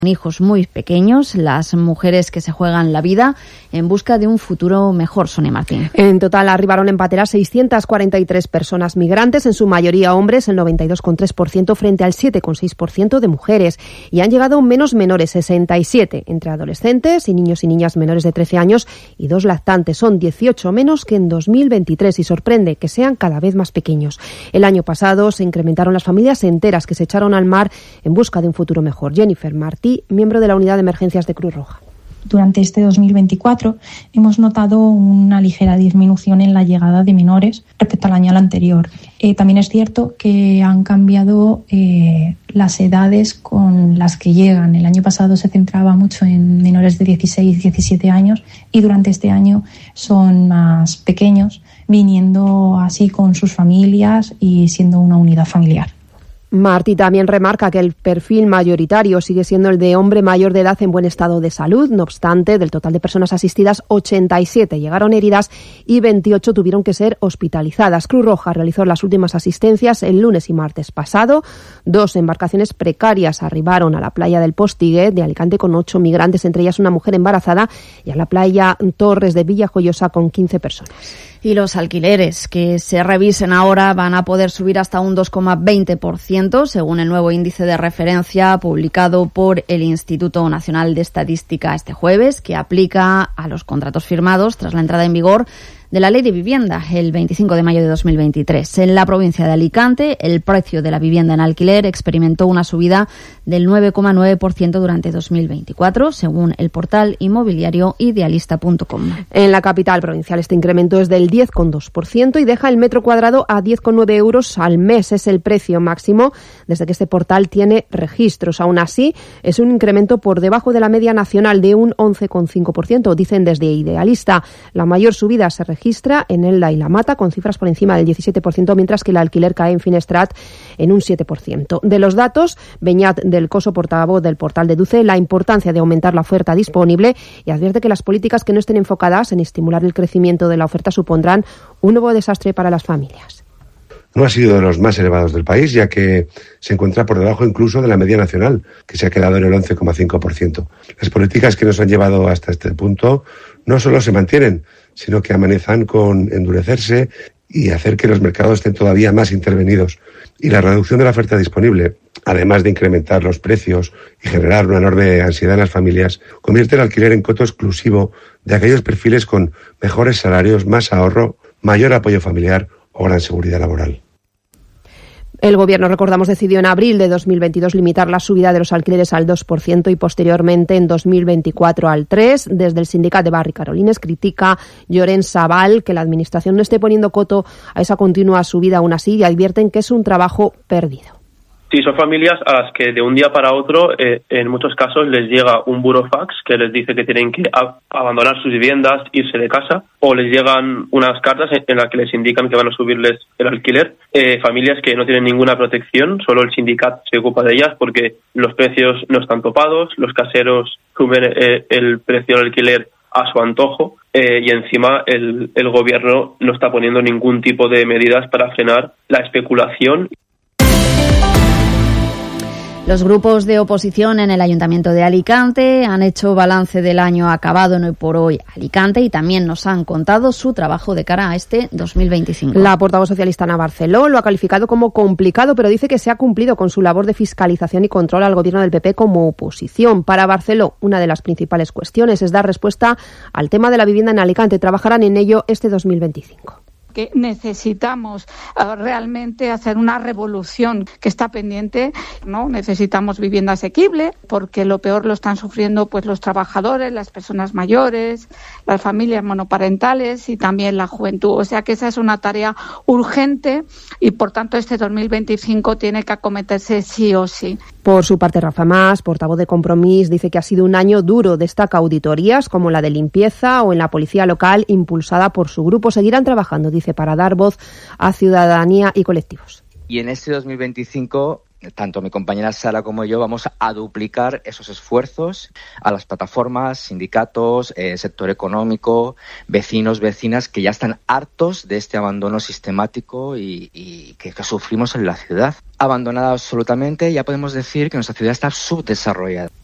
hijos muy pequeños, las mujeres que se juegan la vida en busca de un futuro mejor. Sonia Martín. En total arribaron en Patera 643 personas migrantes, en su mayoría hombres, el 92,3% frente al 7,6% de mujeres. Y han llegado menos menores, 67, entre adolescentes y niñas menores de 13 años y 2 lactantes. Son 18 menos que en 2023 y sorprende que sean cada vez más pequeños. El año pasado se incrementaron las familias enteras que se echaron al mar en busca de un futuro mejor. Jennifer Martí, miembro de la Unidad de Emergencias de Cruz Roja. Durante este 2024 hemos notado una ligera disminución en la llegada de menores respecto al año anterior. También es cierto que han cambiado las edades con las que llegan. El año pasado se centraba mucho en menores de 16 y 17 años y durante este año son más pequeños, viniendo así con sus familias y siendo una unidad familiar. Martí también remarca que el perfil mayoritario sigue siendo el de hombre mayor de edad en buen estado de salud. No obstante, del total de personas asistidas, 87 llegaron heridas y 28 tuvieron que ser hospitalizadas. Cruz Roja realizó las últimas asistencias el lunes y martes pasado. 2 embarcaciones precarias arribaron a la playa del Postiguet de Alicante con 8 migrantes, entre ellas una mujer embarazada, y a la playa Torres de Villajoyosa con 15 personas. Y los alquileres que se revisen ahora van a poder subir hasta un 2,20%, según el nuevo índice de referencia publicado por el Instituto Nacional de Estadística este jueves, que aplica a los contratos firmados tras la entrada en vigor de la Ley de Vivienda el 25 de mayo de 2023. En la provincia de Alicante, el precio de la vivienda en alquiler experimentó una subida del 9,9% durante 2024, según el portal inmobiliario idealista.com. En la capital provincial este incremento es del 10,2% y deja el metro cuadrado a 10,9 euros al mes. Es el precio máximo desde que este portal tiene registros. Aún así, es un incremento por debajo de la media nacional de un 11,5%, dicen desde Idealista. La mayor subida se registra en Elda y La Mata, con cifras por encima del 17%, mientras que el alquiler cae en Finestrat en un 7%. De los datos, Beñat del Coso, portavoz del portal, deduce la importancia de aumentar la oferta disponible y advierte que las políticas que no estén enfocadas en estimular el crecimiento de la oferta supondrán un nuevo desastre para las familias. No ha sido de los más elevados del país, ya que se encuentra por debajo incluso de la media nacional, que se ha quedado en el 11,5%. Las políticas que nos han llevado hasta este punto no solo se mantienen, sino que amenazan con endurecerse y hacer que los mercados estén todavía más intervenidos. Y la reducción de la oferta disponible, además de incrementar los precios y generar una enorme ansiedad en las familias, convierte el alquiler en coto exclusivo de aquellos perfiles con mejores salarios, más ahorro, mayor apoyo familiar o gran seguridad laboral. El Gobierno, recordamos, decidió en abril de 2022 limitar la subida de los alquileres al 2% y posteriormente en 2024 al 3%. Desde el sindicat de Barri Carolines critica Llorenç Sabal que la Administración no esté poniendo coto a esa continua subida aún así y advierten que es un trabajo perdido. Sí, son familias a las que de un día para otro, en muchos casos, les llega un burofax que les dice que tienen que abandonar sus viviendas, irse de casa, o les llegan unas cartas en las que les indican que van a subirles el alquiler. Familias que no tienen ninguna protección, solo el sindicato se ocupa de ellas porque los precios no están topados, los caseros suben el precio del alquiler a su antojo y encima el gobierno no está poniendo ningún tipo de medidas para frenar la especulación. Los grupos de oposición en el Ayuntamiento de Alicante han hecho balance del año acabado en Hoy por Hoy Alicante y también nos han contado su trabajo de cara a este 2025. La portavoz socialista Ana Barceló lo ha calificado como complicado, pero dice que se ha cumplido con su labor de fiscalización y control al gobierno del PP como oposición. Para Barceló, una de las principales cuestiones es dar respuesta al tema de la vivienda en Alicante. Trabajarán en ello este 2025. Que necesitamos realmente hacer una revolución que está pendiente, ¿no? Necesitamos vivienda asequible, porque lo peor lo están sufriendo pues los trabajadores, las personas mayores, las familias monoparentales y también la juventud. O sea que esa es una tarea urgente y por tanto este 2025 tiene que acometerse sí o sí. Por su parte, Rafa Mas, portavoz de Compromís, dice que ha sido un año duro. Destaca auditorías como la de limpieza o en la policía local impulsada por su grupo. Seguirán trabajando, dice, para dar voz a ciudadanía y colectivos. Y en este 2025, tanto mi compañera Sara como yo vamos a duplicar esos esfuerzos a las plataformas, sindicatos, sector económico, vecinos, vecinas que ya están hartos de este abandono sistemático y que sufrimos en la ciudad. Abandonada absolutamente, ya podemos decir que nuestra ciudad está subdesarrollada.